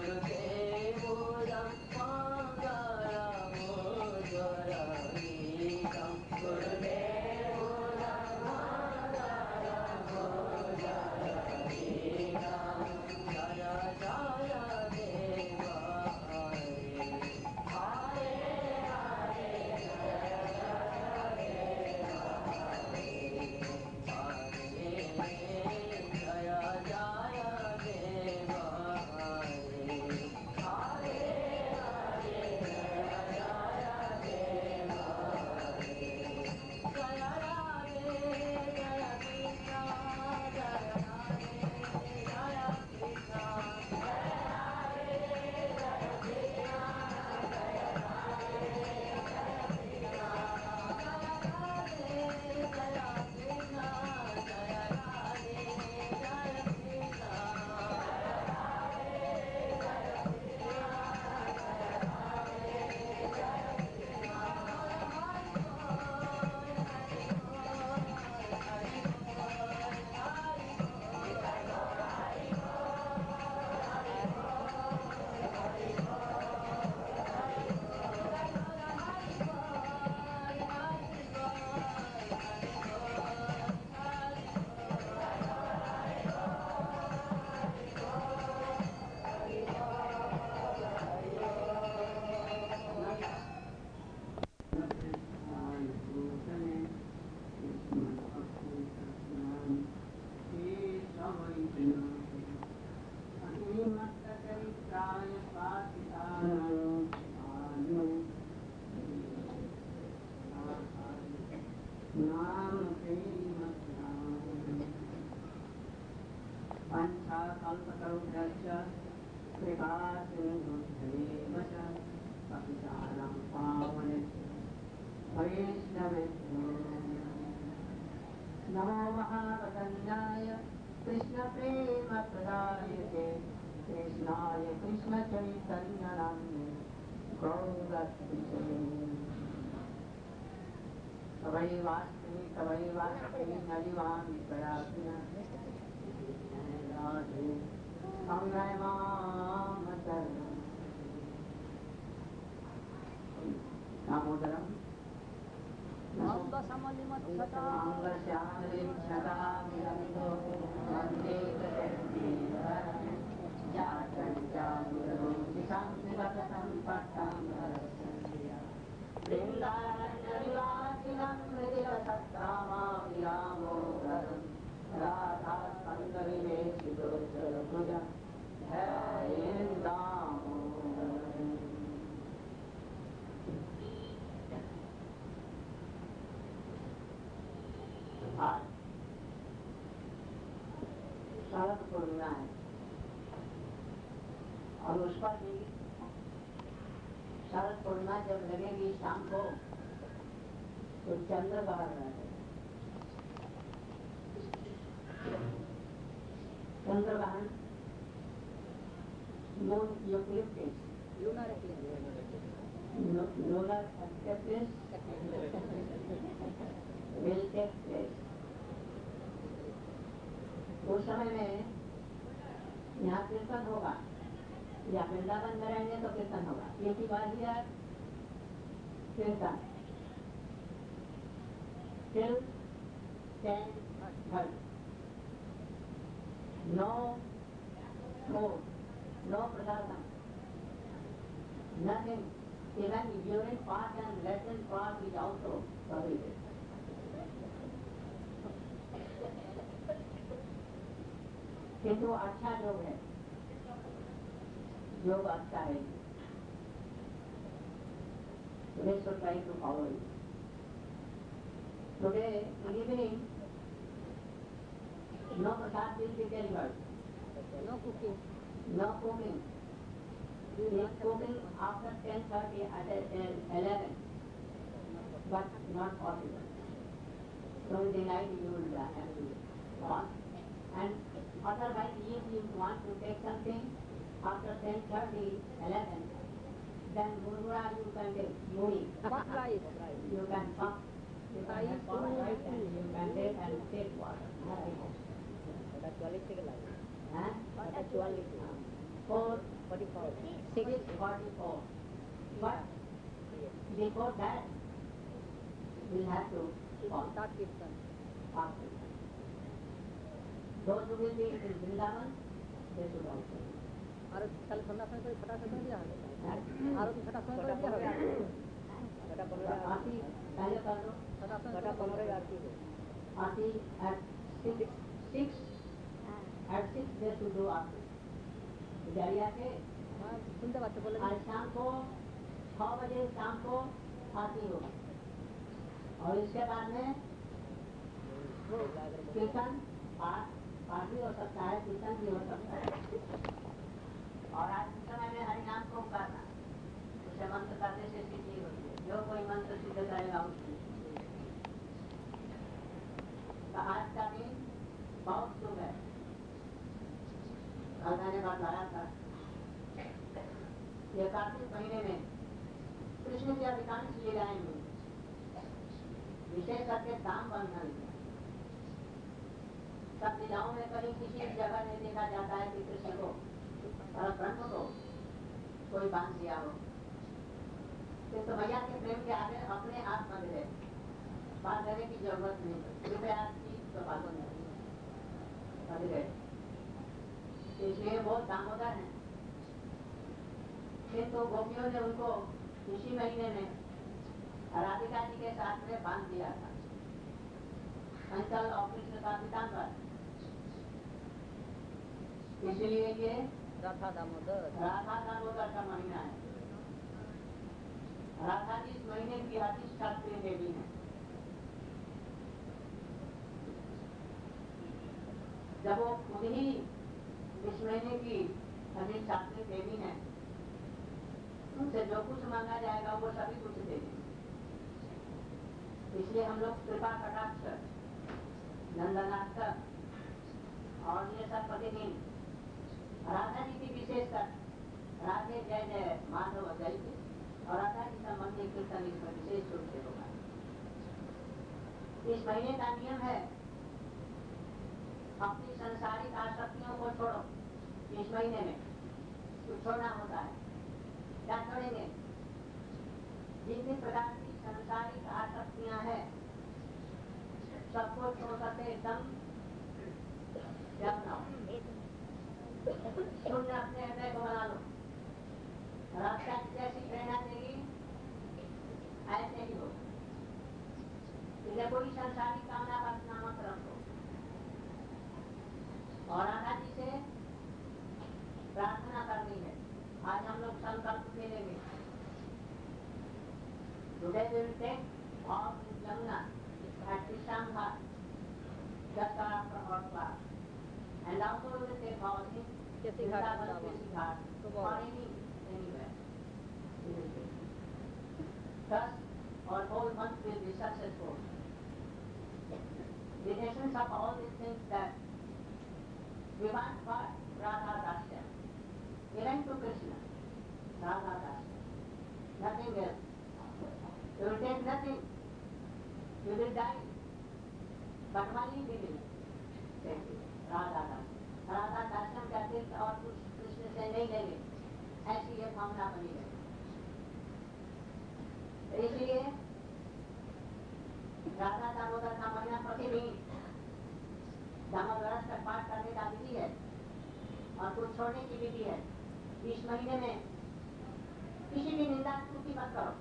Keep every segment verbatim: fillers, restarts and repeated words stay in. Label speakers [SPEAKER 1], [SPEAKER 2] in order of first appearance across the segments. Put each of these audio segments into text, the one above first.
[SPEAKER 1] नमो महावदन्याय कृष्ण प्रेम प्रदायते कृष्णाय कृष्ण चैतन्य नाम्ने गौरत्रिशे तवै वास्ते तवै वास्ते नलिवामि प्रयासना राधे संगय माम शरणं दामोदरम शरद पूर्णिमा है और उस पर भी शरद पूर्णिमा जब लगेगी शाम को तो चंद्र बाहर रहेगा। चंद्रग्रहण moon eclipse lunar eclipse will take place। उस समय में यहाँ कीर्तन होगा या वृंदावन में रहेंगे तो कीर्तन होगा। ये की बात है कीर्तन till ten thirty no food, no prasadam, nothing, even urine part and latin part is also prohibited। किंतु अच्छा योग है, योग अच्छा है। Today should try to follow it। Today in evening, no prasad will be delivered,
[SPEAKER 2] no cooking,
[SPEAKER 1] no cooking. Is cooking after ten thirty at eleven, but not possible. So in the night you will have to watch. And otherwise, if you want to take something after ten thirty, eleven, then murmura you can take, muri.
[SPEAKER 2] Puff rice.
[SPEAKER 1] You can puff, you can have puff rice and you can take and take water. Nothing else. Huh? For
[SPEAKER 2] forty-four.
[SPEAKER 1] six forty-four. But before that, we'll have to
[SPEAKER 2] Start Kirtan.
[SPEAKER 1] fast. Those who will be in Vrindavan, they should also.
[SPEAKER 2] आरती कल ठंडा समय कोई फटा समय दिया है आरती फटा समय कोई दिया है फटा पंद्रह
[SPEAKER 1] आरती पहले कर लो.
[SPEAKER 2] फटा फटा पंद्रह आरती है
[SPEAKER 1] आरती at six six at six they should do आरती. पुजारी आके
[SPEAKER 2] हाँ सुनते बात बोले
[SPEAKER 1] आज शाम को छह बजे शाम को आरती होगा और इसके बाद में कीर्तन पाठ पाठ भी हो सकता है, कीर्तन भी हो सकता है. और आज के समय में हरि नाम को करना, उसे मंत्र करने से सिद्धि होती है. जो कोई मंत्र सिद्ध करेगा उसकी. तो आज का दिन बहुत शुभ है. कल मैंने बताया था ये कार्तिक महीने में कृष्ण की अधिकांश लीलाएं हुई, विशेष करके दाम बंधन. सब लीलाओं में कहीं किसी जगह नहीं देखा जाता है कि कृष्ण को और ब्रह्म को कोई बांध दिया हो. तो भैया के प्रेम के आगे अपने आप बंध गए, बांध देने की जरूरत नहीं. रुपया तो बंध गए. इसलिए बहुत दामोदर है. फिर तो गोपियों ने उनको इसी महीने में राधिका जी के साथ में बांध दिया था. अंचल और कृष्ण का पीताम्बर. इसलिए ये
[SPEAKER 2] राधा दामोदर
[SPEAKER 1] राधा दामोदर का महीना है. राधा जी इस महीने की अधिष्ठात्री देवी है. जब वो खुद ही इस महीने की अधिष्ठात्री देवी है, उनसे जो कुछ मांगा जाएगा वो सभी कुछ दे देंगे. इसलिए हम लोग कृपा कटाक्ष नंदनास्कर और ये सब प्रतिदिन राधा जी की विशेषकर राधे जय जय माधव जय और राधा जी संबंधी कीर्तन इसमें विशेष रूप से होगा. इस महीने का नियम है अपनी संसारिक आसक्तियों को छोड़ो. इस महीने में कुछ छोड़ना होता है. क्या छोड़ेंगे? जितनी प्रकार की संसारिक आसक्तियां हैं सबको छोड़ करके एकदम क्या बनाओ, शून्य अपने हृदय को बना लो. रास्ता जैसी प्रेरणा देगी ऐसे ही हो. इसलिए कोई संसारिक कामना वासना मत रखो. और राधा जी से प्रार्थना करनी है. आज हम लोग संकल्प ले लेंगे. Today we will take off in Yamuna at Isham Ghat just after our class, and also we will take off in
[SPEAKER 2] Kesi Ghat,
[SPEAKER 1] Vrindavan, Kesi Ghat, or any anywhere. We will take. Thus, our whole month will be successful. The essence of all these things that we want for Radha Dasya, belong to Krishna. Radha Dasya, nothing else. You will take nothing. You will die. But money we will take it. Radha Dasya. Radha दास्यम के अतिरिक्त और कुछ कृष्ण से नहीं लेंगे, ऐसी ये भावना बनी है. इसलिए राधा दामोदर का महीना प्रतिदिन दामोदर का पाठ करने का विधि है और कुछ छोड़ने की विधि है. इस महीने में किसी भी निंदा स्तुति मत करो.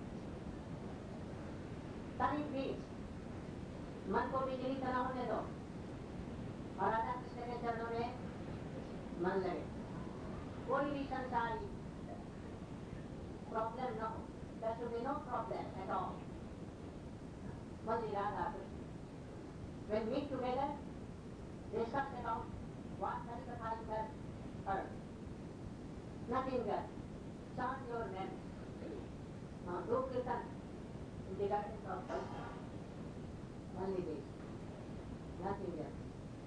[SPEAKER 1] कहीं भी मन को बिजली न होने दो और राधा कृष्ण के चरणों में मन लगे. कोई भी संसारी प्रॉब्लम न हो. There should be no problem at all. Only Radha Krishna. When we meet together, discuss about what Harikatha you have heard. Nothing else. Chant your name. Now do kirtan in the guidance of Krishna. Only this. Nothing else.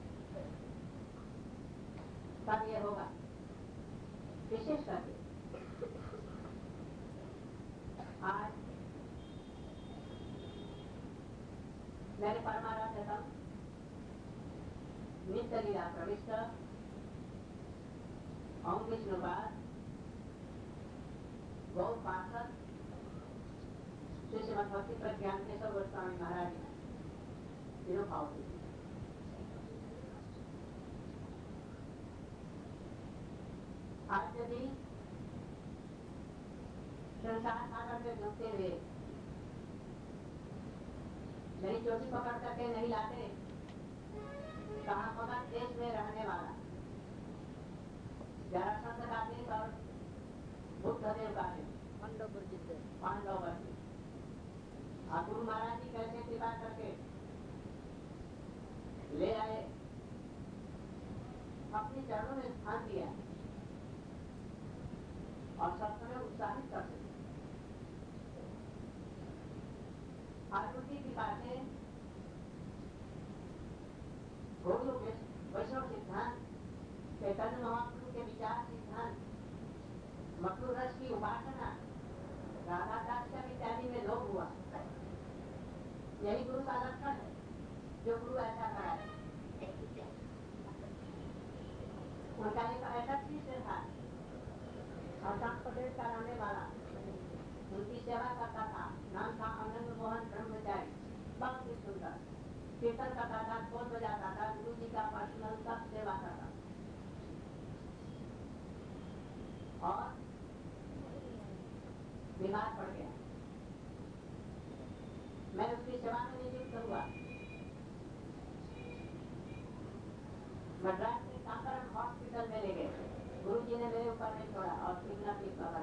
[SPEAKER 1] तब ये होगा. विशेष करके आज मेरे परमाराध्यतम नित्य लीला प्रविष्ट ओम विष्णुपाद गौ पार्षद श्री श्रीमद भक्ति प्रज्ञान केशव गोस्वामी महाराज तीनों भाव थे। आज यदि संसार सागर में डूबते हुए मेरी चोटी पकड़ करके नहीं लाते, कहाँ होगा देश में रहने वाला जरासंध का देश और बुद्धदेव का देश
[SPEAKER 2] पांडव वर्जित देश।
[SPEAKER 1] पांडव वर्जित। और गुरु महाराज जी कैसे कृपा करके ले आए, अपने चरणों में स्थान दिया और सब समय उत्साहित कर सके। आज उनकी कृपा से गौड़ वैष्णव सिद्धांत, चैतन्य महाप्रभु के विचार सिद्धांत, मधुर रस की उपासना, राधा दास का इत्यादि में लोप हुआ। यही गुरु का लक्षण है, जो गुरु ऐसा कराए। उनका एक ऐसा शिष्य था, अशांत प्रदेश का रहने वाला, उनकी सेवा करता था। नाम था आनंद मोहन ब्रह्मचारी। बहुत ही सुंदर कीर्तन करता था, ढोल बजाता था, गुरु जी का पर्सनल सब सेवा करता और बीमार पड़ गया। मैं उसकी सेवा में नियुक्त हुआ। मद्रास के कांकरन हॉस्पिटल में ले गए। गुरु जी ने मेरे ऊपर नहीं छोड़ा और कितना पीस बाबा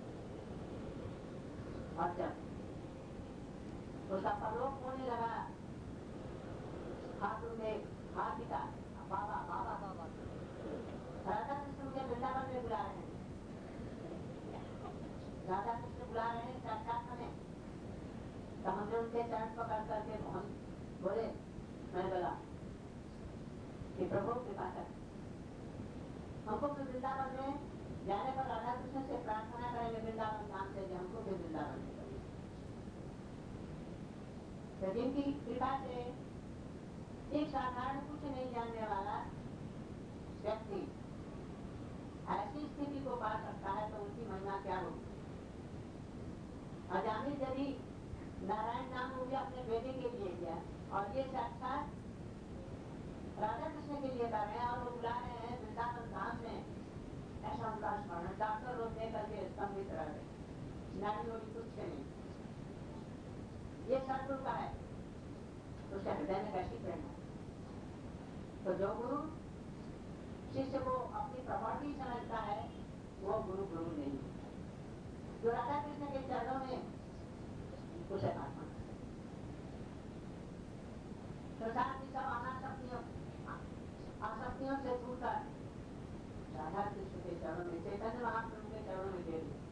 [SPEAKER 1] और जब उसका परलोक होने लगा, हाथ में हाथ पिता बाबा बाबा बाबा राधा कृष्ण मुझे वृंदावन में बुला रहे हैं, राधा कृष्ण बुला रहे हैं साक्षात हमें। तो हमने उनके चरण पकड़ करके हम बोले, मैं बोला कि प्रभु कृपा कर हमको भी वृंदावन में जाने पर राधा कृष्ण से प्रार्थना करेंगे वृंदावन धाम से, हमको भी वृंदावन में। तो जिनकी कृपा से एक साधारण कुछ नहीं जानने वाला व्यक्ति ऐसी स्थिति को पा सकता है, तो उनकी महिमा क्या होगी। अजामिल यदि नारायण नाम मुझे अपने बेटे के लिए किया और ये साक्षात राधा कृष्ण के लिए कर रहे हैं और वो बुला रहे हैं वृंदावन धाम में, ऐसा उनका स्मरण डॉक्टर लोग दे करके स्तंभित रह गए। नारी होगी कुछ नहीं, ये सदगुरु का है, उसके हृदय में कैसी प्रेरणा। तो जो गुरु शिष्य को अपनी प्रॉपर्टी समझता है, वो गुरु गुरु नहीं। जो राधा कृष्ण के चरणों में उसे आत्मा संसार की सब अनासक्तियों आसक्तियों से छूटकर राधा कृष्ण के चरणों में, चैतन्य महाप्रभु के चरणों में दे दिया।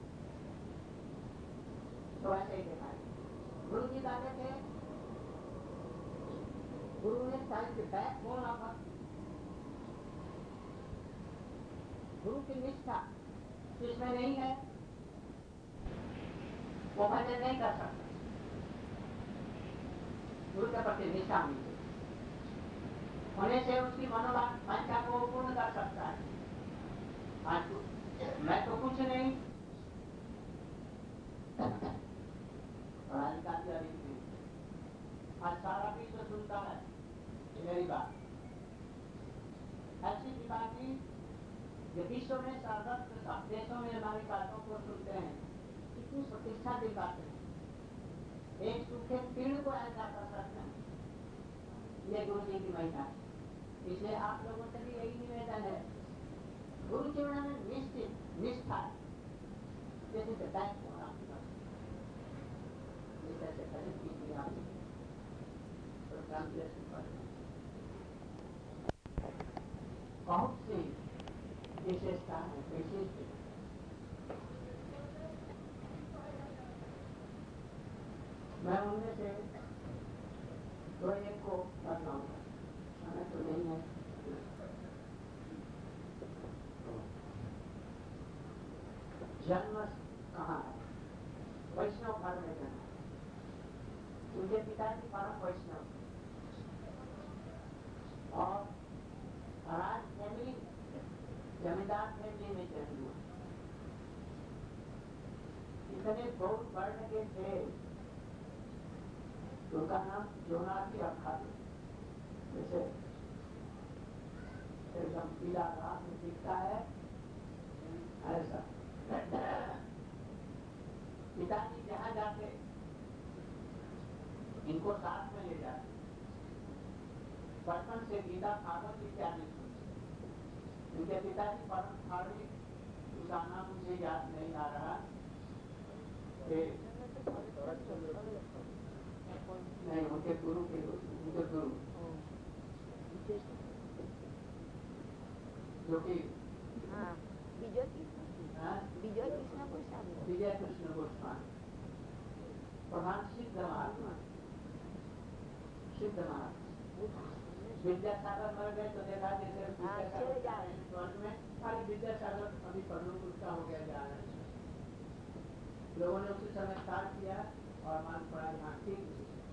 [SPEAKER 1] तो ऐसे ही देखा गुरु जी कहते थे, गुरु ने साइंस बैकबोन ऑफ भक्ति, गुरु की निष्ठा जिसमें नहीं है वो भजन नहीं कर सकता। गुरु के प्रति निष्ठा होनी होने से उसकी मनोवांछा को पूर्ण कर सकता है। आज मैं तो कुछ नहीं, पढ़ाई का भी अभी नहीं, आज सारा विश्व सुनता है मेरी बात। ऐसी बात की जो विश्व में सर्वत्र सब देशों में हमारी बातों को सुनते हैं, कितनी प्रतिष्ठा की बात है। एक सूखे पेड़ को ऐसा कर सकते हैं, ये गुरु जी की महिमा है। इसलिए आप लोगों से भी यही निवेदन है, गुरु चरण में निश्चित निष्ठा जैसे बताए जैसे खरीद कीजिए आप बहुत सी विशेषता है, विशिष्ट। मैं उनमें से दो एक को बताऊंगा, समय तो नहीं है। जन्म कहाँ है? वैष्णव घर में जन्म। उनके पिताजी परम वैष्णव और राज फैमिली, जमींदार फैमिली में जन्म हुआ। इतने गौर वर्ण के थे, उनका नाम जोनाथी रखा था। जैसे एकदम पीला घास में दिखता है ऐसा। पिताजी जहाँ जाते इनको साथ में ले जाते, बचपन से गीता भागवत इत्यादि सुनते। इनके पिताजी परम धार्मिक, उनका नाम मुझे याद नहीं आ रहा, नहीं उनके गुरु के उनके गुरु जो कि
[SPEAKER 3] विजय कृष्ण विजय कृष्ण गोस्वामी
[SPEAKER 1] विजय कृष्ण गोस्वामी प्रधान सिद्ध महात्मा सिद्ध महात्मा विद्यासागर मर गए तो देखा जैसे विद्यासागर स्वर्ग में खाली विद्यासागर अभी परलोक उसका हो गया जा रहा है। लोगों ने उसी समय स्टार्ट किया और मान पड़ा यहाँ ठीक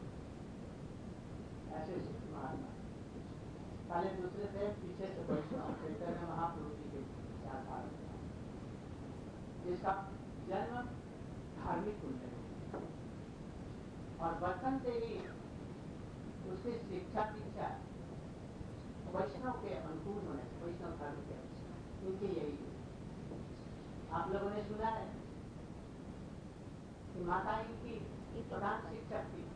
[SPEAKER 1] ऐसे महात्मा पहले दूसरे थे, पीछे से वैष्णव चैतन्य महाप्रभु जी के साथ आ रहे, जिसका जन्म धार्मिक कुंड है और बचपन से ही उसकी शिक्षा दीक्षा वैष्णव के अनुकूल होने से, वैष्णव धर्म के इनकी यही है। आप लोगों ने सुना है कि माता इनकी प्रधान शिक्षक थी।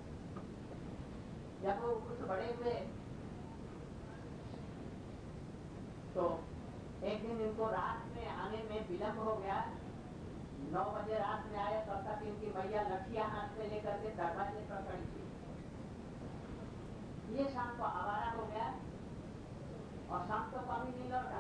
[SPEAKER 1] जब वो कुछ बड़े हुए तो एक दिन इनको रात में आने में विलम्ब हो गया। नौ बजे रात में आए तब तक इनकी मैया लठिया हाथ में लेकर के दरवाजे पर खड़ी थी। ये शाम को आवारा हो गया और शाम को कभी नहीं लौटा।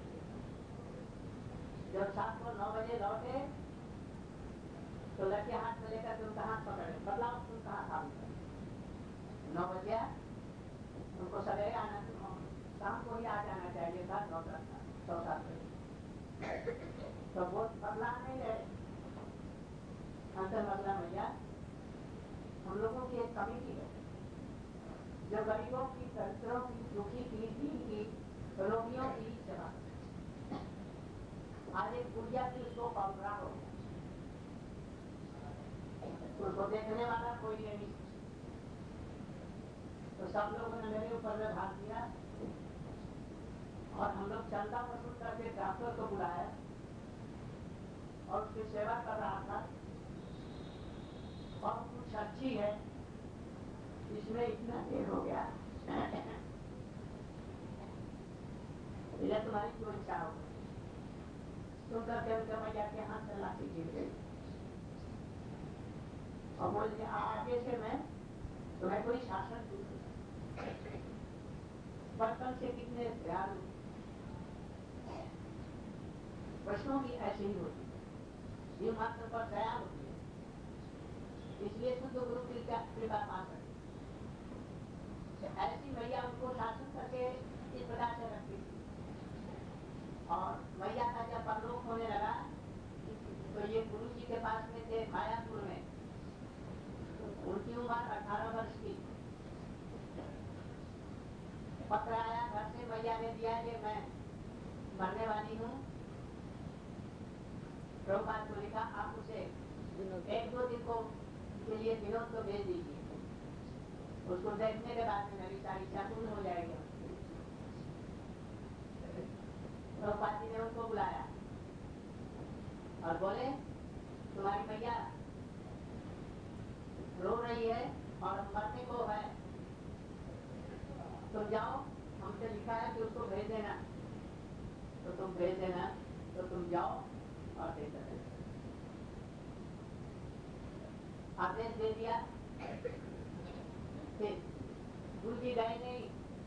[SPEAKER 1] जब शाम को नौ बजे लौटे तो लठिया हाथ में लेकर के उनका हाथ पकड़े, बदलाव तुम कहाँ था? नौ बजे उनको सवेरे आना, शाम को ही आ जाना चाहिए था, नौ दस सौ सात बजे। तो वो बदला नहीं रहे। अंतर बदला भैया हम लोगों की एक कमिटी है जो गरीबों की, दरिद्रों की, दुखी की, दीन की, रोगियों की सेवा। आज एक गुड़िया की उसको कॉलरा हो गया, उसको देखने वाला कोई नहीं, तो सब लोगों ने मेरे ऊपर में भाग दिया और हम लोग चंदा वसूल करके डॉक्टर को बुलाया और उसकी सेवा कर रहा था। और कुछ अच्छी है, इसमें इतना देर हो गया, ये तुम्हारी क्यों इच्छा हो? तुम करके उनके मैया के हाथ से लाठी गिर गई और बोल आगे से मैं तुम्हें कोई शासन दूँ। बचपन से कितने दयालु वैष्णव भी ऐसे ही होती है, जीव मात्र पर दया होती है, इसलिए शुद्ध गुरु की कृपा पा सकते। ऐसी मैया उनको शासन करके इस प्रकार से रखती थी। और मैया का जब परलोक होने लगा तो ये गुरु जी के पास में थे मायापुर में, उनकी उम्र अठारह वर्ष की। पत्र आया घर से, मैया ने दिया कि मैं मरने वाली हूँ। प्रभुपाद को लिखा आप उसे एक दो दिन को के लिए विनोद को भेज दीजिए, उसको देखने के बाद में मेरी सारी इच्छा पूर्ण हो जाएगी। प्रभुपाद जी ने उनको बुलाया और बोले तुम्हारी मैया रो रही है और मरने को है, तुम जाओ, हमसे लिखा है कि उसको भेज देना, तो तुम भेज देना, तो तुम जाओ और दे देना। आदेश दे दिया। फिर गुरु जी गए नहीं,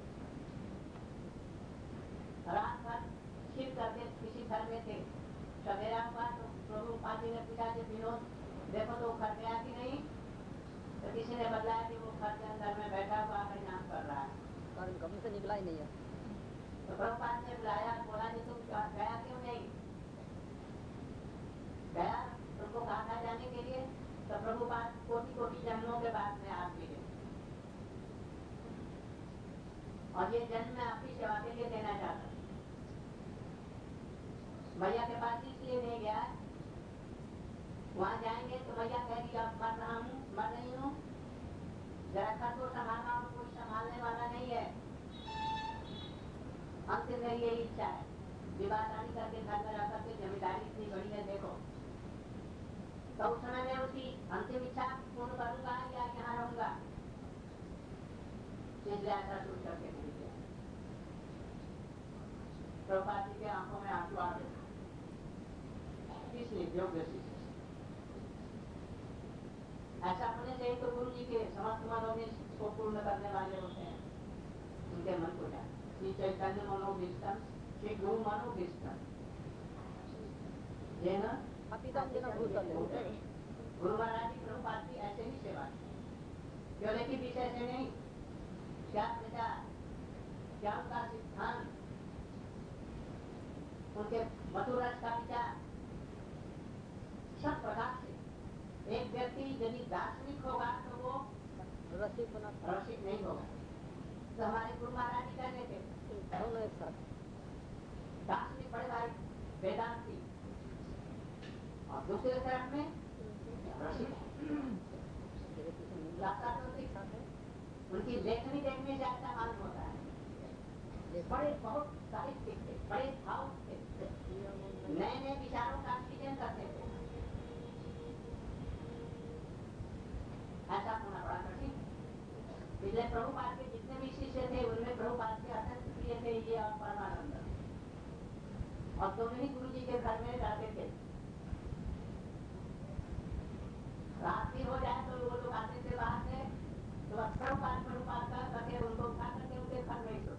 [SPEAKER 1] रात भर शिव करते किसी घर में थे। सवेरा हुआ तो प्रभु पाजी ने पूछा कि विनोद देखो तो घर गया कि नहीं? तो किसी ने बताया कि वो घर के अंदर में बैठा हुआ हरिनाम कर रहा है
[SPEAKER 2] और कभी से निकला ही नहीं है।
[SPEAKER 1] तो प्रभुपाद ने बुलाया, बोला कि तुम गया क्यों नहीं? गया, तुमको कहा था जाने के लिए। तो प्रभुपाद कोटि कोटि जन्मों के बाद में आप मिले और ये जन्म मैं आपकी सेवा के लिए देना चाहता हूँ। मैया के पास इसलिए नहीं गया, वहां विवाहदानी करके घर में रह करके जमींदारी इतनी बड़ी है देखो, तो उस समय में उसकी अंतिम इच्छा पूर्ण करूंगा या यहाँ रहूंगा, इसलिए ऐसा सोच करके नहीं किया। प्रभुपाद जी के आंखों में आंसू आ गए, इसलिए योग्य शिष्य ऐसा होने से तो गुरु जी के समस्त मनोभिष्ट को पूर्ण करने वाले होते हैं, उनके मन को जाए। श्री चैतन्य मनोभिष्टम, श्री गुरु मनोभिष्टम, ये ना गुरु महाराज जी प्रभुपाद जी ऐसे ही सेवा क्यों लेकिन विषय से नहीं, क्या प्रजा क्या उनका सिद्धांत, उनके मधुर रस का विचार, सब प्रकार से एक व्यक्ति यदि दार्शनिक होगा तो वो
[SPEAKER 2] रसिक होना
[SPEAKER 1] रसिक नहीं होगा। तो हमारे गुरु महाराज जी कहते थे
[SPEAKER 2] दोनों एक साथ,
[SPEAKER 1] दार्शनिक बड़े भाई वेदांती और दूसरे तरफ में रसिक उनकी लेखनी देखने से ऐसा मालूम होता है, बड़े बहुत साहित्यिक थे, बड़े भाव थे, नए नए विचारों का सृजन करते थे। ऐसा होना बड़ा कठिन। इसलिए प्रभुपाद के जितने भी शिष्य थे उनमें प्रभुपाद के अत्यंत प्रिय थे ये और परमानंद, और दोनों ही गुरु जी के घर में रहते थे। रात भी हो जाए तो वो लोग आते थे बाहर से, तो प्रभुपाद प्रभुपाद कर करके उनको उठा करके उनके घर में